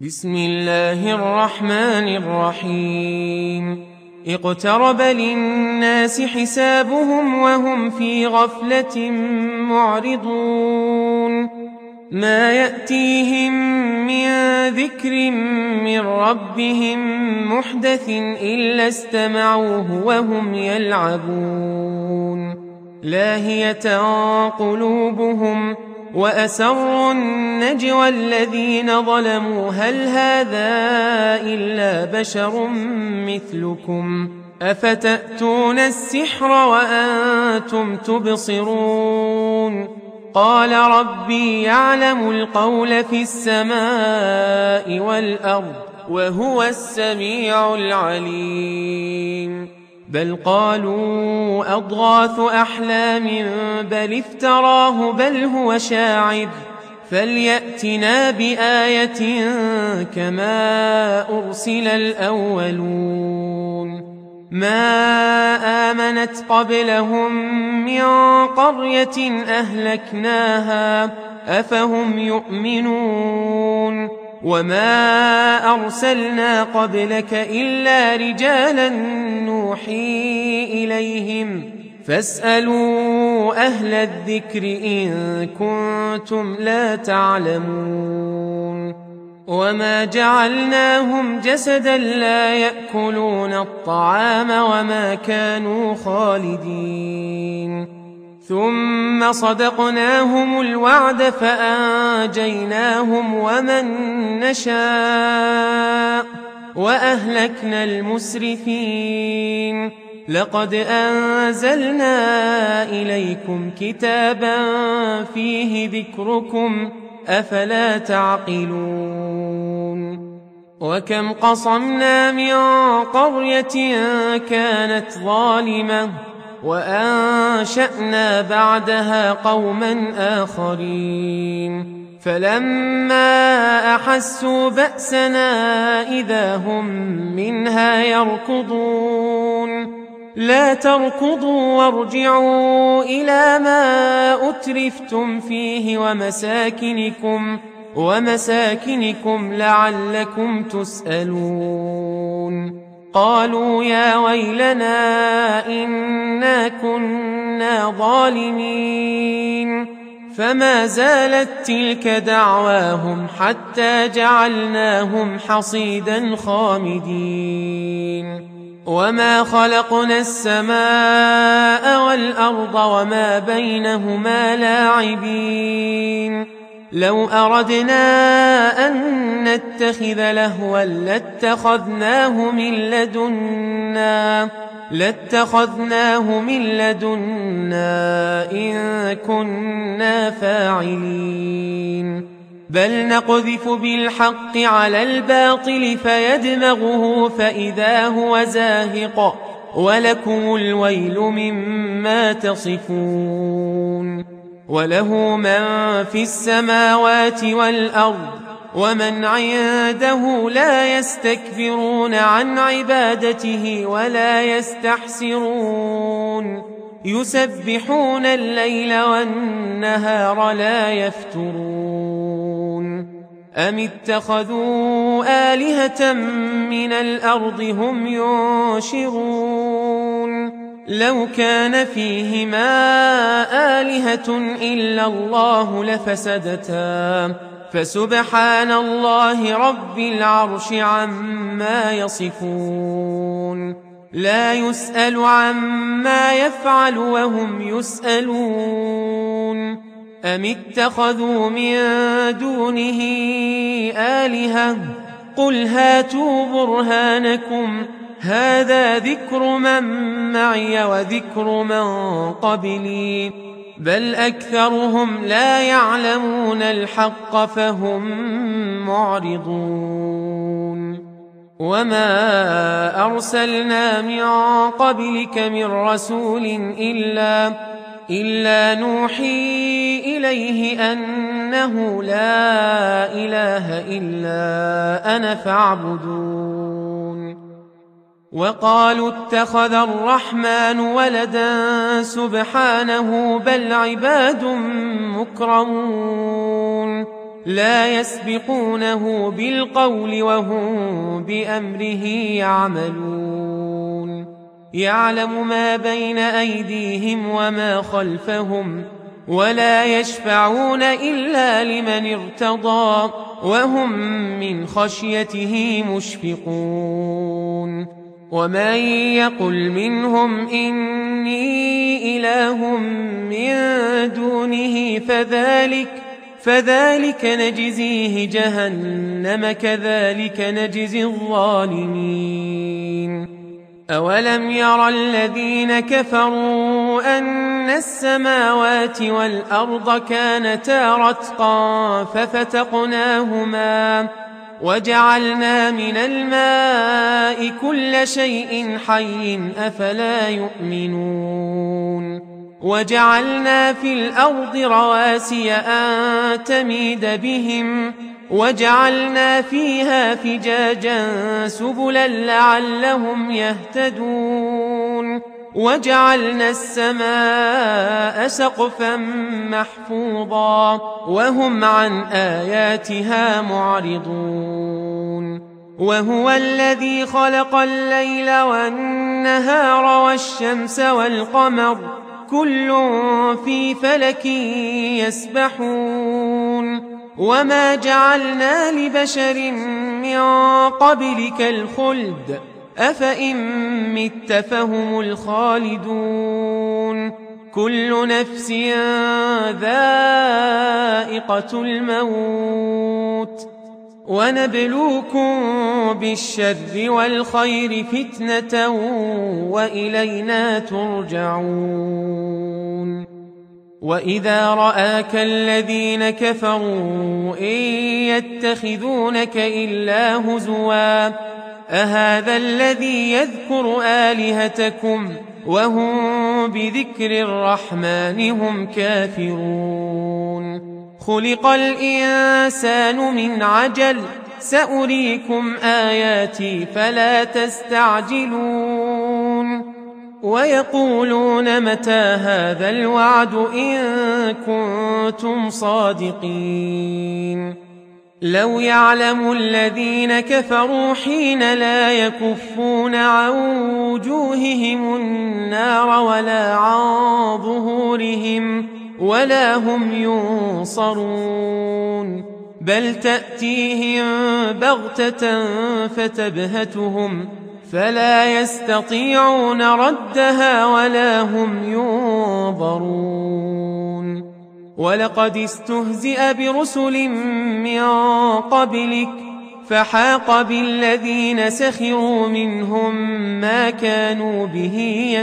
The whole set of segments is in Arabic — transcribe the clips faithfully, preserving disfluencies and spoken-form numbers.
بسم الله الرحمن الرحيم اقترب للناس حسابهم وهم في غفلة معرضون ما يأتيهم من ذكر من ربهم محدث إلا استمعوه وهم يلعبون لاهية قلوبهم وأسروا النجوى الذين ظلموا هل هذا إلا بشر مثلكم أفتأتون السحر وأنتم تبصرون قال ربي يعلم القول في السماء والأرض وهو السميع العليم بل قالوا أضغاث أحلام بل افتراه بل هو شاعر فليأتنا بآية كما أرسل الأولون ما آمنت قبلهم من قرية أهلكناها أفهم يؤمنون وما أرسلنا قبلك إلا رجالا نوحي إليهم فاسألوا أهل الذكر إن كنتم لا تعلمون وما جعلناهم جسدا لا يأكلون الطعام وما كانوا خالدين ثم صدقناهم الوعد فأنجيناهم ومن نشاء وأهلكنا المسرفين لقد أنزلنا إليكم كتابا فيه ذكركم أفلا تعقلون وكم قصمنا من قرية كانت ظالمة وأنشأنا بعدها قوما آخرين فلما أحسوا بأسنا إذا هم منها يركضون لا تركضوا وارجعوا إلى ما أترفتم فيه ومساكنكم ومساكنكم لعلكم تسألون قالوا يا ويلنا إنا كنا ظالمين فما زالت تلك دعواهم حتى جعلناهم حصيدا خامدين وما خلقنا السماء والأرض وما بينهما لاعبين لو أردنا أن نتخذ لهوا لاتخذناه من لدنا لاتخذناه من لدنا إن كنا فاعلين بل نقذف بالحق على الباطل فيدمغه فإذا هو زاهق ولكم الويل مما تصفون وله من في السماوات والأرض ومن عنده لا يستكبرون عن عبادته ولا يستحسرون يسبحون الليل والنهار لا يفترون أم اتخذوا آلهة من الأرض هم ينشرون لو كان فيهما آلهة إلا الله لفسدتا فسبحان الله رب العرش عما يصفون لا يسأل عما يفعل وهم يسألون أم اتخذوا من دونه آلهة قل هاتوا برهانكم هذا ذكر من معي وذكر من قبلي بل أكثرهم لا يعلمون الحق فهم معرضون وما أرسلنا من قبلك من رسول إلا, إلا نوحي إليه أنه لا إله إلا أنا فاعبدون وقالوا اتخذ الرحمن ولدا سبحانه بل عباد مكرمون لا يسبقونه بالقول وهم بأمره يعملون يعلم ما بين أيديهم وما خلفهم ولا يشفعون إلا لمن ارتضى وهم من خشيته مشفقون ومن يقل منهم إني إله من دونه فذلك فذلك نجزيه جهنم كذلك نجزي الظالمين أولم ير الذين كفروا أن السماوات والأرض كانتا رتقا ففتقناهما وجعلنا من الماء كل شيء حي أفلا يؤمنون وجعلنا في الأرض رواسي أن تميد بهم وجعلنا فيها فجاجا سبلا لعلهم يهتدون وجعلنا السماء سقفا محفوظا وهم عن آياتها معرضون وهو الذي خلق الليل والنهار والشمس والقمر كل في فلك يسبحون وما جعلنا لبشر من قبلك الخلد أفإن مت فهم الخالدون كل نفس ذائقة الموت ونبلوكم بالشر والخير فتنة وإلينا ترجعون وإذا رآك الذين كفروا إن يتخذونك إلا هزوا أهذا الذي يذكر آلهتكم وهم بذكر الرحمن هم كافرون خلق الإنسان من عجل سأريكم آياتي فلا تستعجلون ويقولون متى هذا الوعد إن كنتم صادقين لو يعلم الذين كفروا حين لا يكفون عن وجوههم النار ولا عن ظهورهم ولا هم ينصرون بل تأتيهم بغتة فتبهتهم فلا يستطيعون ردها ولا هم ينظرون ولقد استهزئ برسل من قبلك فحاق بالذين سخروا منهم ما كانوا به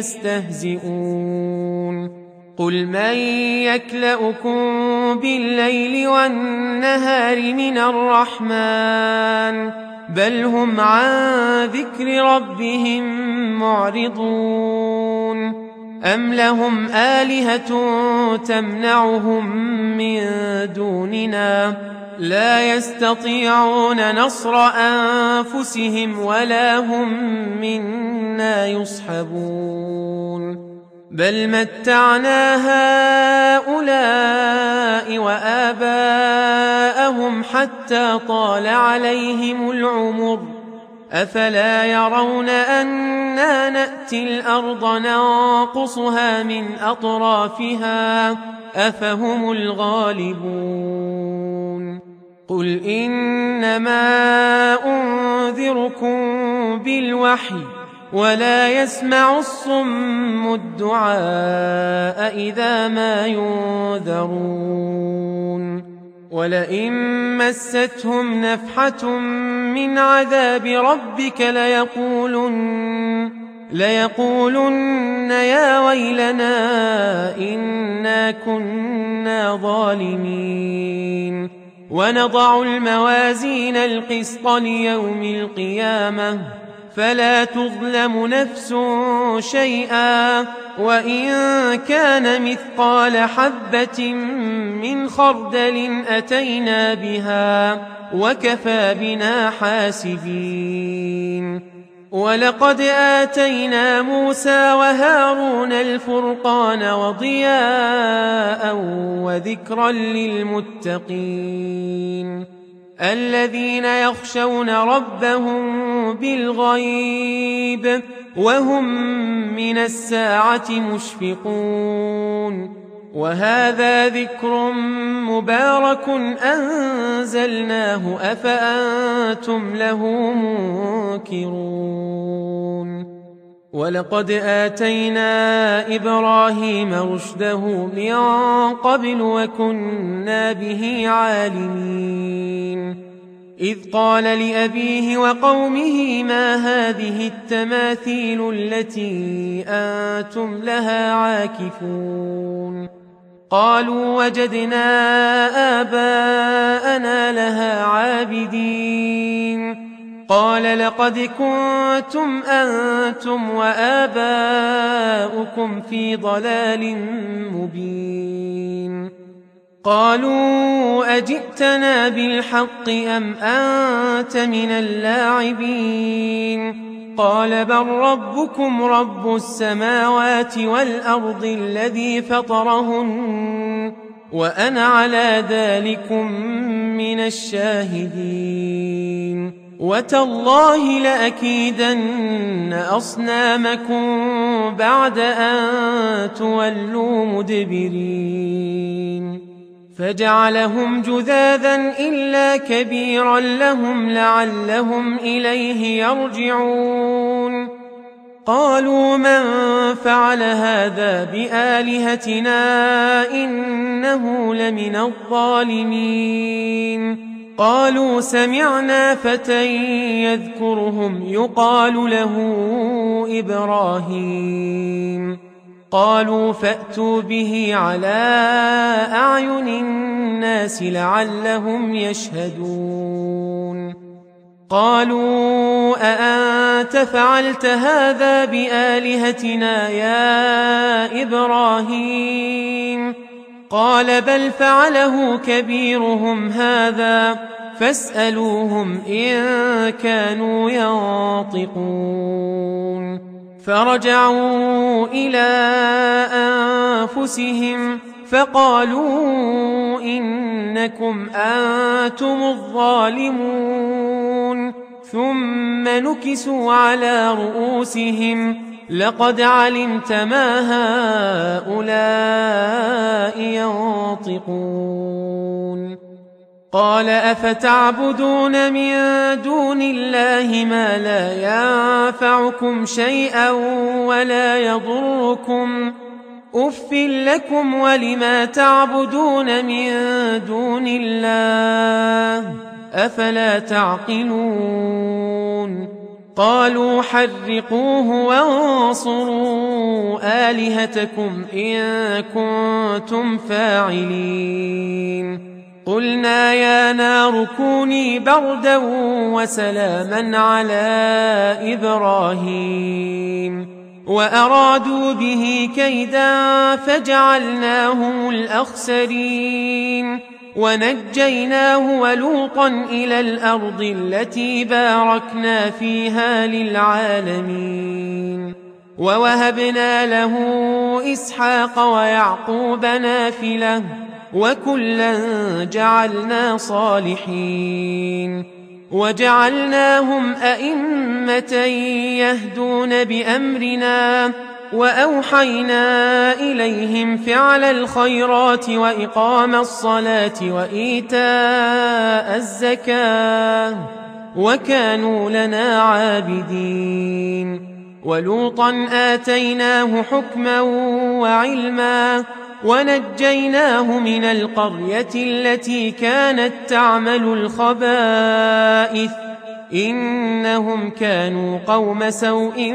يستهزئون قل من يكلؤكم بالليل والنهار من الرحمن بل هم عن ذكر ربهم معرضون أم لهم آلهة تمنعهم من دوننا لا يستطيعون نصر أنفسهم ولا هم منا يصحبون بل متعنا هؤلاء وآباءهم حتى طال عليهم العمر أفلا يرون أنا نأتي الأرض ننقصها من أطرافها أفهم الغالبون قل إنما أنذركم بالوحي ولا يسمع الصم الدعاء إذا ما ينذرون ولئن مستهم نفحة من عذاب ربك ليقولن, ليقولن يا ويلنا إنا كنا ظالمين ونضع الموازين القسط ليوم القيامة فلا تظلم نفس شيئا وإن كان مثقال حبة من خردل أتينا بها وكفى بنا حاسبين ولقد آتينا موسى وهارون الفرقان وضياء وذكرا للمتقين الذين يخشون ربهم بالغيب وهم من الساعة مشفقون وهذا ذكر مبارك أنزلناه أفأنتم له منكرون ولقد آتينا إبراهيم رشده من قبل وكنا به عالمين إذ قال لأبيه وقومه ما هذه التماثيل التي أنتم لها عاكفون قالوا وجدنا آباءنا لها عابدين قال لقد كنتم أنتم وآباؤكم في ضلال مبين قالوا أجئتنا بالحق أم أنت من اللاعبين قال بل ربكم رب السماوات والأرض الذي فطرهن وأنا على ذلكم من الشاهدين وتالله لأكيدن أصنامكم بعد أن تولوا مدبرين فجعلهم جذاذا إلا كبيرا لهم لعلهم إليه يرجعون قالوا من فعل هذا بآلهتنا إنه لمن الظالمين قالوا سمعنا فتى يذكرهم يقال له إبراهيم قالوا فأتوا به على أعين الناس لعلهم يشهدون قالوا أأنت فعلت هذا بآلهتنا يا إبراهيم قال بل فعله كبيرهم هذا فاسألوهم إن كانوا ينطقون فرجعوا إلى أنفسهم فقالوا إنكم أنتم الظالمون ثم نكسوا على رؤوسهم لقد علمت ما هؤلاء ينطقون قال أفتعبدون من دون الله ما لا ينفعكم شيئا ولا يضركم أف لكم ولما تعبدون من دون الله أفلا تعقلون قالوا حرقوه وانصروا آلهتكم إن كنتم فاعلين قلنا يا نار كوني بردا وسلاما على إبراهيم وأرادوا به كيدا فجعلناهم الأخسرين ونجيناه ولوطا إلى الأرض التي باركنا فيها للعالمين ووهبنا له إسحاق ويعقوب نافلة وكلا جعلنا صالحين وجعلناهم أئمة يهدون بأمرنا وأوحينا إليهم فعل الخيرات وإقام الصلاة وإيتاء الزكاة وكانوا لنا عابدين ولوطا آتيناه حكما وعلما ونجيناه من القرية التي كانت تعمل الخبائث إنهم كانوا قوم سوء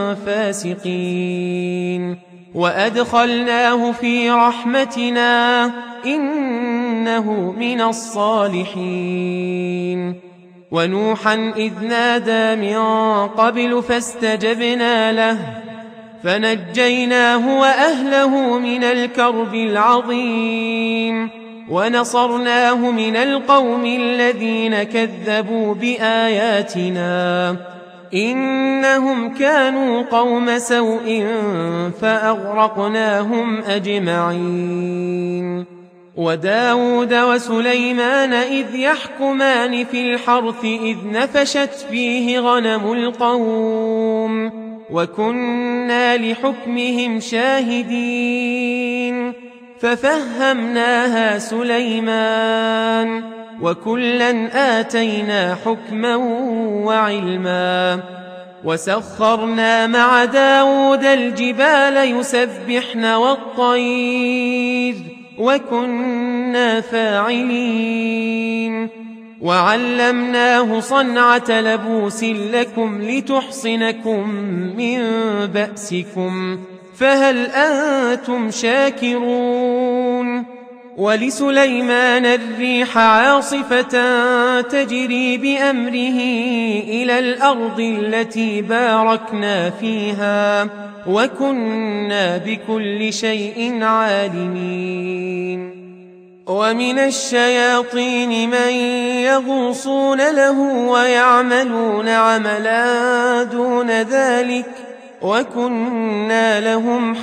فاسقين وأدخلناه في رحمتنا إنه من الصالحين ونوحا إذ نادى من قبل فاستجبنا له فنجيناه وأهله من الكرب العظيم ونصرناه من القوم الذين كذبوا بآياتنا إنهم كانوا قوم سوء فأغرقناهم أجمعين وداود وسليمان إذ يحكمان في الحرث إذ نفشت فيه غنم القوم وكنا لحكمهم شاهدين ففهمناها سليمان وكلا آتينا حكما وعلما وسخرنا مع داود الجبال يسبحن والطير وكنا فاعلين وعلمناه صنعة لبوس لكم لتحصنكم من بأسكم فهل أنتم شاكرون ولسليمان الريح عاصفة تجري بأمره إلى الأرض التي باركنا فيها وكنا بكل شيء عالمين ومن الشياطين من يغوصون له ويعملون عملا دون ذلك وكنا لهم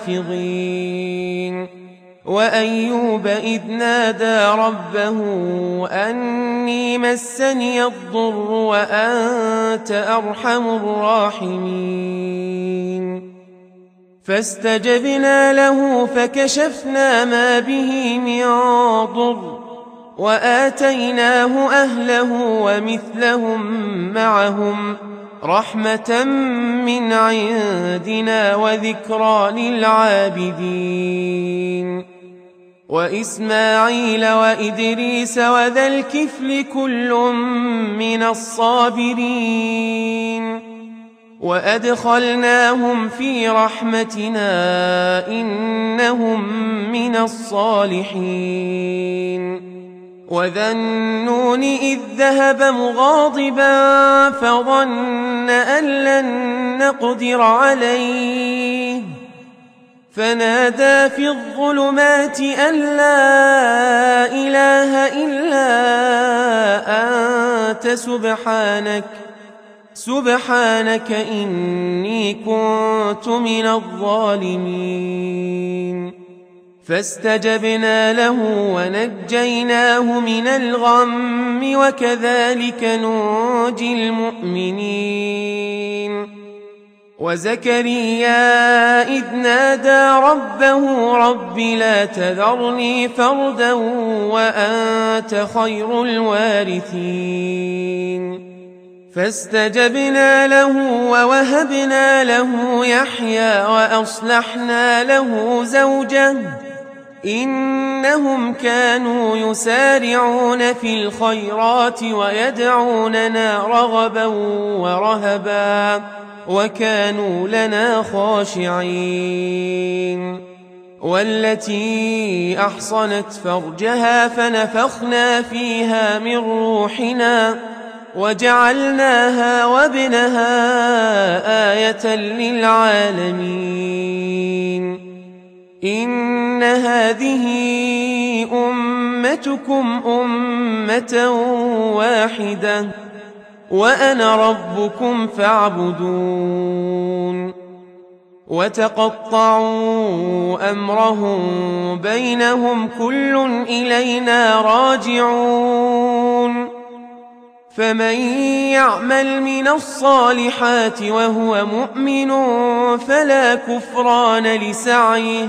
حافظين وأيوب إذ نادى ربه أني مسني الضر وأنت أرحم الراحمين فاستجبنا له فكشفنا ما به من ضر وآتيناه أهله ومثلهم معهم رحمة من عندنا وذكرى للعابدين وإسماعيل وإدريس وذا الكفل كل من الصابرين وأدخلناهم في رحمتنا إنهم من الصالحين وذا النون إذ ذهب مغاضبا فظن أن لن نقدر عليه فنادى في الظلمات أن لا إله إلا أنت سبحانك سبحانك إني كنت من الظالمين فاستجبنا له ونجيناه من الغم وكذلك ننجي المؤمنين وزكريا إذ نادى ربه رب لا تذرني فردا وأنت خير الوارثين فاستجبنا له ووهبنا له يحيى وأصلحنا له زوجه إنهم كانوا يسارعون في الخيرات ويدعوننا رغبا ورهبا وكانوا لنا خاشعين والتي أحصنت فرجها فنفخنا فيها من روحنا وجعلناها وابنها آية للعالمين إن هذه أمتكم أمة واحدة وأنا ربكم فاعبدون وتقطعوا أمرهم بينهم كل إلينا راجعون فمن يعمل من الصالحات وهو مؤمن فلا كفران لسعيه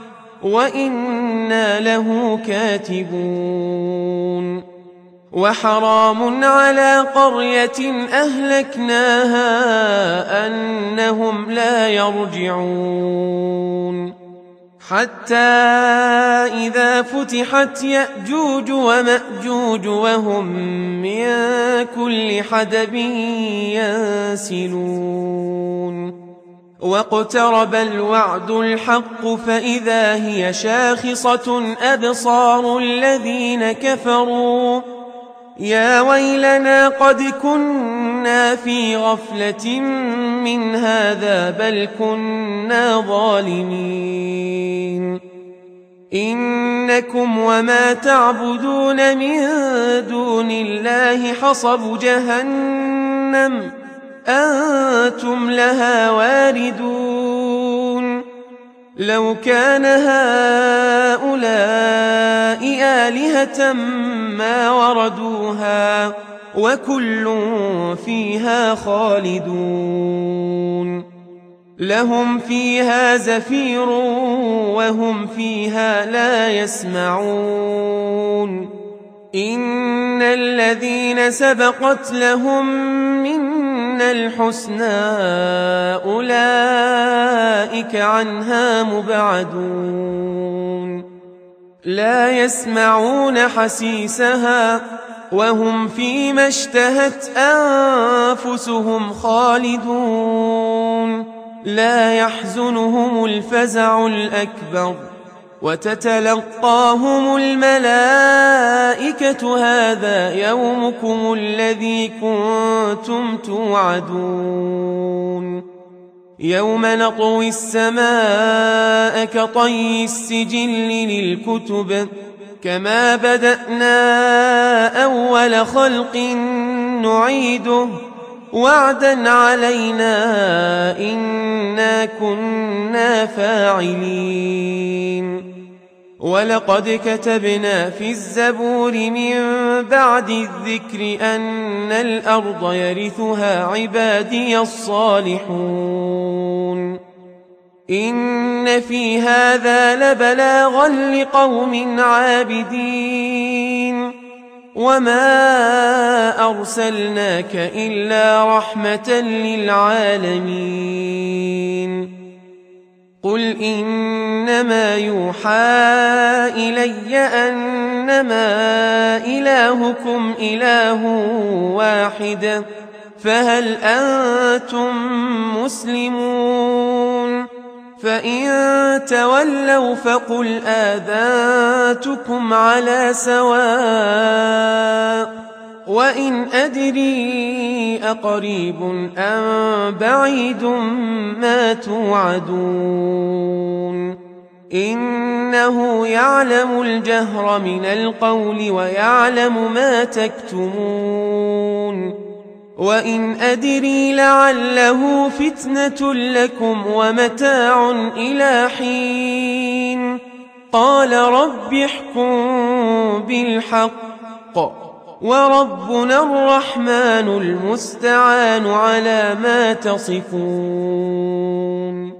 وإنا له كاتبون وحرام على قرية أهلكناها أنهم لا يرجعون حتى إذا فتحت يأجوج ومأجوج وهم من كل حدب ينسلون واقترب الوعد الحق فإذا هي شاخصة أبصار الذين كفروا يا ويلنا قد كنا في غفلة من هذا بل كنا ظالمين إنكم وما تعبدون من دون الله حصب جهنم أنتم لها واردون لو كان هؤلاء آلهة ما وردوها وكل فيها خالدون لهم فيها زفير وهم فيها لا يسمعون إن الذين سبقت لهم منا الحسنى أولئك عنها مبعدون لا يسمعون حسيسها وهم فيما اشتهت أنفسهم خالدون لا يحزنهم الفزع الأكبر وتتلقاهم الملائكة هذا يومكم الذي كنتم توعدون يوم نطوي السماء كطي السجل للكتب كما بدأنا أول خلق نعيده وعدا علينا إنا كنا فاعلين ولقد كتبنا في الزبور من بعد الذكر أن الأرض يرثها عبادي الصالحون إن في هذا لبلاغا لقوم عابدين وما أرسلناك إلا رحمة للعالمين قل إنما يوحى إلي أنما إلهكم إله واحد فهل أنتم مسلمون فإن تولوا فقل آذنتكم على سواء وإن أدري أقريب أم بعيد ما توعدون إنه يعلم الجهر من القول ويعلم ما تكتمون وإن أدري لعله فتنة لكم ومتاع إلى حين قال رب احكم بالحق وربنا الرحمن المستعان على ما تصفون